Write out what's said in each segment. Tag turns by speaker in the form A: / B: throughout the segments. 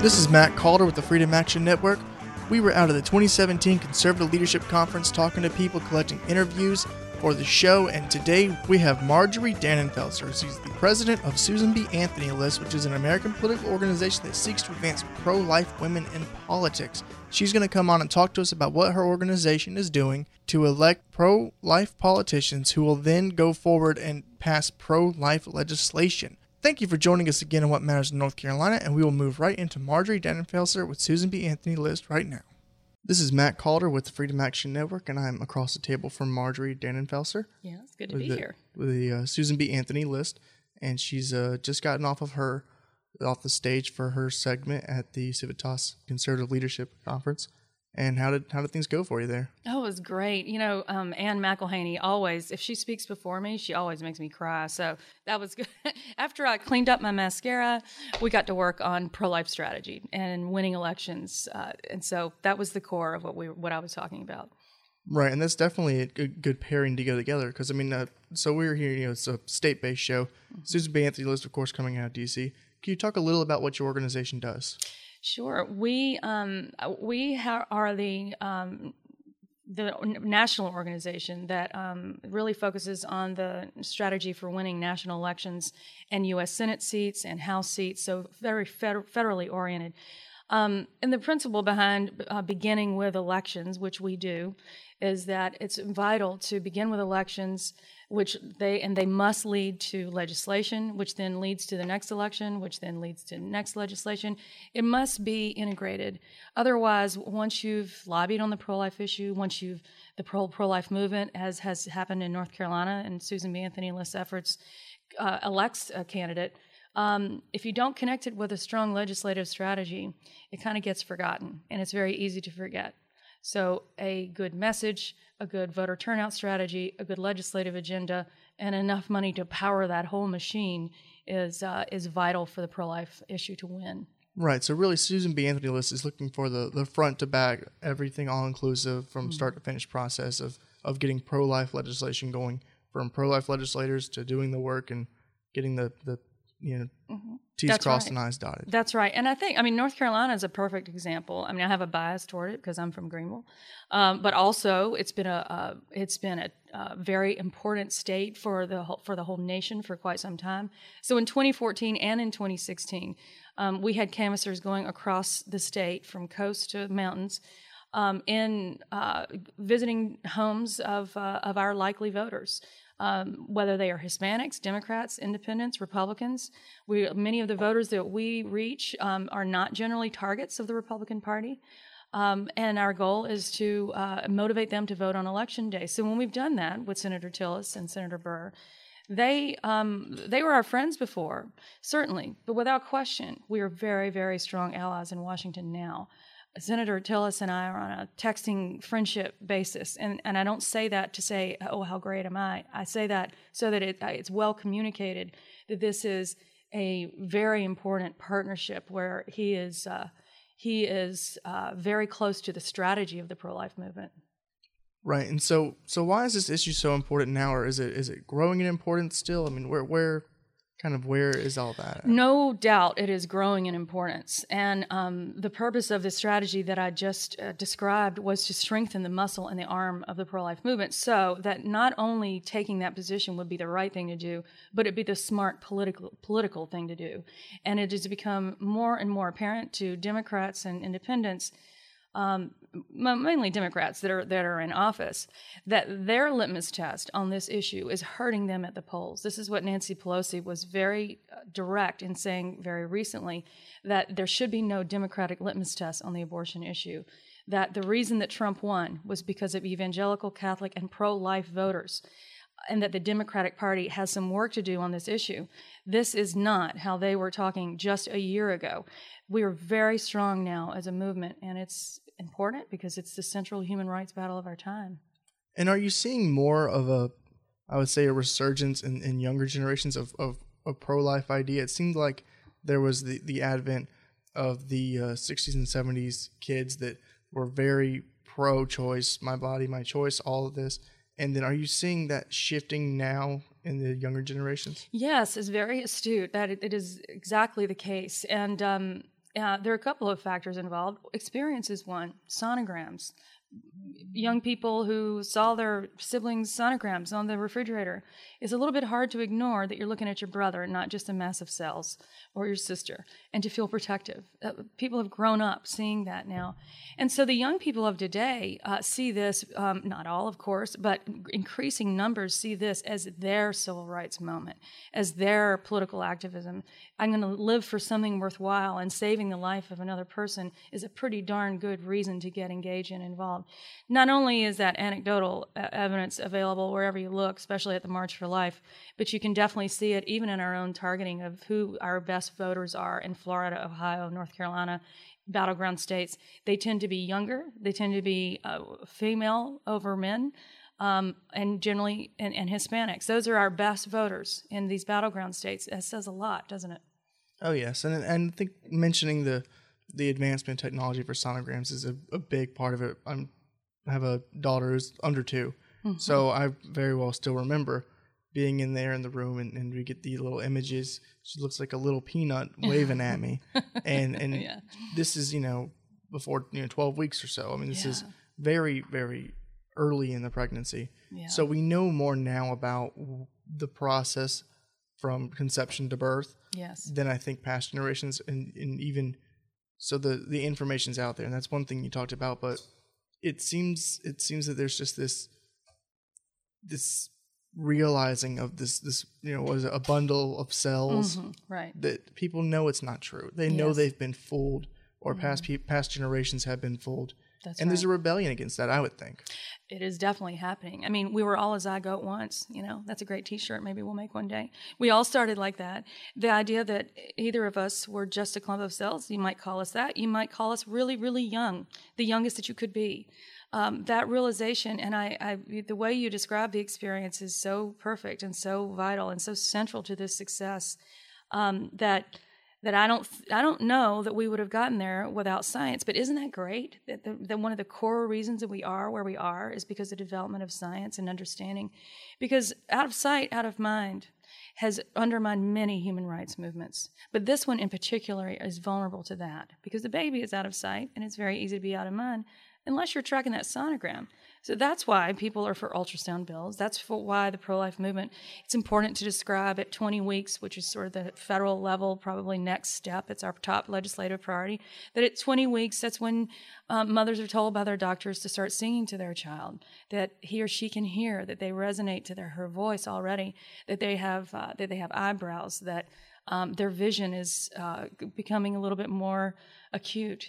A: This is Matt Calder with the Freedom Action Network. We were out at the 2017 Conservative Leadership Conference talking to people, collecting interviews for the show, and today we have Marjorie Dannenfelser. She's the president of Susan B. Anthony List, which is an American political organization that seeks to advance pro-life women in politics. She's going to come on and talk to us about what her organization is doing to elect pro-life politicians who will then go forward and pass pro-life legislation. Thank you for joining us again on What Matters in North Carolina, and we will move right into Marjorie Dannenfelser with Susan B. Anthony List right now. This is Matt Calder with the Freedom Action Network, and I'm across the table from Marjorie Dannenfelser.
B: Yeah, it's good to be here.
A: With the Susan B. Anthony List, and she's just gotten off the stage for her segment at the Civitas Conservative Leadership Conference. And how did things go for you there?
B: Oh, it was great. You know, Ann McElhaney always, if she speaks before me, she always makes me cry. So that was good. After I cleaned up my mascara, we got to work on pro-life strategy and winning elections. And so that was the core of what I was talking about.
A: Right, and that's definitely a good pairing to go together. Because I mean, so we're here. It's a state-based show. Mm-hmm. Susan B. Anthony List, of course, coming out of D.C. Can you talk a little about what your organization does?
B: Sure. We are the national organization that really focuses on the strategy for winning national elections and U.S. Senate seats and House seats, so very federally oriented. And the principle behind beginning with elections, which we do, is that it's vital to begin with elections, they must lead to legislation, which then leads to the next election, which then leads to next legislation. It must be integrated. Otherwise, once you've lobbied on the pro-life issue, the pro-life movement has happened in North Carolina, and Susan B. Anthony List's efforts elects a candidate. If you don't connect it with a strong legislative strategy, it kind of gets forgotten, and it's very easy to forget. So a good message, a good voter turnout strategy, a good legislative agenda, and enough money to power that whole machine is vital for the pro-life issue to win.
A: Right. So really, Susan B. Anthony List is looking for the front to back, everything all-inclusive from start to finish process of getting pro-life legislation going, from pro-life legislators to doing the work and getting the T's
B: That's
A: crossed
B: right.
A: and I's dotted.
B: That's right. And I think, North Carolina is a perfect example. I have a bias toward it because I'm from Greenville. But also, it's been a very important state for the whole nation for quite some time. So in 2014 and in 2016, we had canvassers going across the state from coast to mountains in visiting homes of our likely voters. Whether they are Hispanics, Democrats, Independents, Republicans. Many of the voters that we reach are not generally targets of the Republican Party. And our goal is to motivate them to vote on Election Day. So when we've done that with Senator Tillis and Senator Burr, they were our friends before, certainly. But without question, we are very, very strong allies in Washington now. Senator Tillis and I are on a texting friendship basis, and I don't say that to say, oh, how great am I? I say that so that it's well communicated that this is a very important partnership where he is very close to the strategy of the pro-life movement.
A: Right, and so why is this issue so important now, or is it growing in importance still? I mean, where is all that at?
B: No doubt it is growing in importance. And the purpose of the strategy that I just described was to strengthen the muscle and the arm of the pro-life movement so that not only taking that position would be the right thing to do, but it'd be the smart political thing to do. And it has become more and more apparent to Democrats and independents, mainly Democrats that are in office, that their litmus test on this issue is hurting them at the polls. This is what Nancy Pelosi was very direct in saying very recently, that there should be no Democratic litmus test on the abortion issue, that the reason that Trump won was because of evangelical, Catholic, and pro-life voters, and that the Democratic Party has some work to do on this issue. This is not how they were talking just a year ago. We are very strong now as a movement, and it's important because it's the central human rights battle of our time.
A: And are you seeing more of a resurgence in younger generations of a pro-life idea? It seemed like there was the advent of the 60s and 70s kids that were very pro-choice, my body, my choice, all of this. And then are you seeing that shifting now in the younger generations?
B: Yes, it's very astute. That it is exactly the case. And there are a couple of factors involved. Experience is one. Sonograms. Young people who saw their siblings' sonograms on the refrigerator. It's a little bit hard to ignore that you're looking at your brother, not just a mass of cells, or your sister, and to feel protective. People have grown up seeing that now. And so the young people of today see this, not all, of course, but increasing numbers see this as their civil rights moment, as their political activism. I'm going to live for something worthwhile, and saving the life of another person is a pretty darn good reason to get engaged and involved. Not only is that anecdotal evidence available wherever you look, especially at the March for Life, but you can definitely see it even in our own targeting of who our best voters are in Florida, Ohio, North Carolina, battleground states. They tend to be younger. They tend to be female over men, and generally and Hispanics. Those are our best voters in these battleground states. That says a lot, doesn't it?
A: Oh, yes. And I think mentioning the advancement in technology for sonograms is a big part of it. I have a daughter who's under 2, so I very well still remember being in there in the room, and we get these little images. She looks like a little peanut waving at me, and yeah. This is before 12 weeks or so. I mean, this is very, very early in the pregnancy, so we know more now about the process from conception to birth than I think past generations, and even so the information's out there, and that's one thing you talked about, but it seems that there's just this realizing of this was a bundle of cells,
B: right?
A: That people know it's not true. They know they've been fooled, or past generations have been fooled.
B: That's
A: and there's a rebellion against that, I would think.
B: It is definitely happening. I mean, we were all a zygote once. That's a great T-shirt. Maybe we'll make one day. We all started like that. The idea that either of us were just a clump of cells, you might call us that. You might call us really, really young, the youngest that you could be. That realization, and the way you describe the experience is so perfect and so vital and so central to this success, that I don't know that we would have gotten there without science. But isn't that great? That one of the core reasons that we are where we are is because of the development of science and understanding. Because out of sight, out of mind has undermined many human rights movements. But this one in particular is vulnerable to that, because the baby is out of sight and it's very easy to be out of mind unless you're tracking that sonogram. So that's why people are for ultrasound bills. That's why the pro-life movement, it's important to describe at 20 weeks, which is sort of the federal level, probably next step. It's our top legislative priority. That at 20 weeks, that's when mothers are told by their doctors to start singing to their child, that he or she can hear, that they resonate to her voice already, that they have eyebrows, that their vision is becoming a little bit more acute.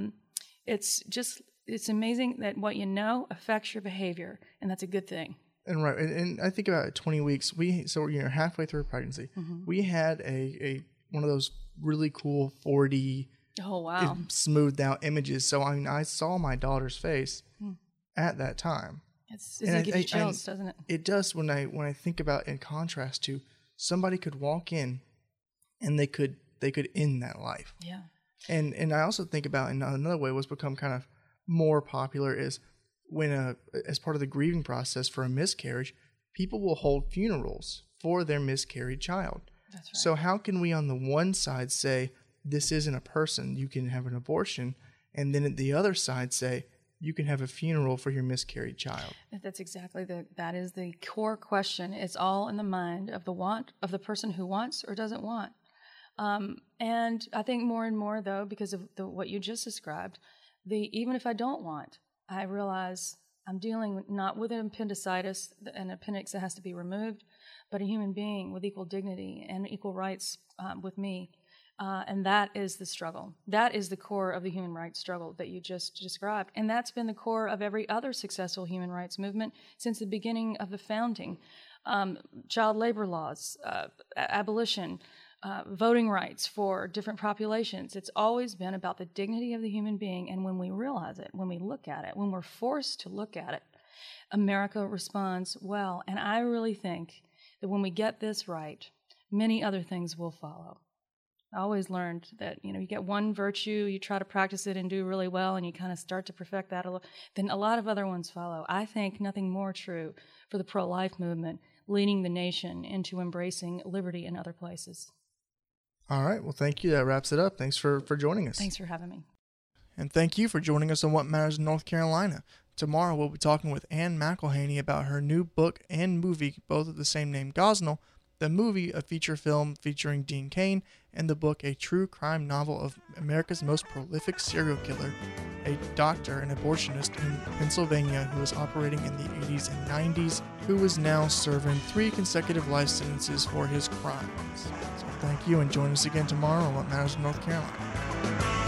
B: It's amazing that what you know affects your behavior, and that's a good thing.
A: And right, and I think about 20 weeks. You're halfway through pregnancy. We had a one of those really cool 4D, smoothed out images. So I saw my daughter's face at that time.
B: It gives you chills, doesn't it?
A: It does when I think about, in contrast to somebody could walk in, and they could end that life.
B: Yeah.
A: And I also think about, in another way, what's become kind of more popular is when as part of the grieving process for a miscarriage, people will hold funerals for their miscarried child.
B: That's right.
A: So how can we on the one side say this isn't a person, you can have an abortion, and then at the other side say you can have a funeral for your miscarried child?
B: That's exactly that is the core question. It's all in the mind of the person who wants or doesn't want. And I think more and more, though, because of what you just described, even if I don't want, I realize I'm dealing not with an appendicitis, an appendix that has to be removed, but a human being with equal dignity and equal rights with me. And that is the struggle. That is the core of the human rights struggle that you just described. And that's been the core of every other successful human rights movement since the beginning of the founding. Child labor laws, abolition, voting rights for different populations. It's always been about the dignity of the human being. And when we realize it, when we look at it, when we're forced to look at it, America responds well. And I really think that when we get this right, many other things will follow. I always learned that, you get one virtue, you try to practice it and do really well, and you kind of start to perfect that, then a lot of other ones follow. I think nothing more true for the pro-life movement, leading the nation into embracing liberty in other places.
A: All right. Well, thank you. That wraps it up. Thanks for joining us.
B: Thanks for having me.
A: And thank you for joining us on What Matters in North Carolina. Tomorrow we'll be talking with Ann McElhaney about her new book and movie, both of the same name, Gosnell. The movie, a feature film featuring Dean Cain, and the book, a true crime novel of America's most prolific serial killer, a doctor and abortionist in Pennsylvania who was operating in the 80s and 90s, who is now serving 3 consecutive life sentences for his crimes. So thank you, and join us again tomorrow on What Matters in North Carolina.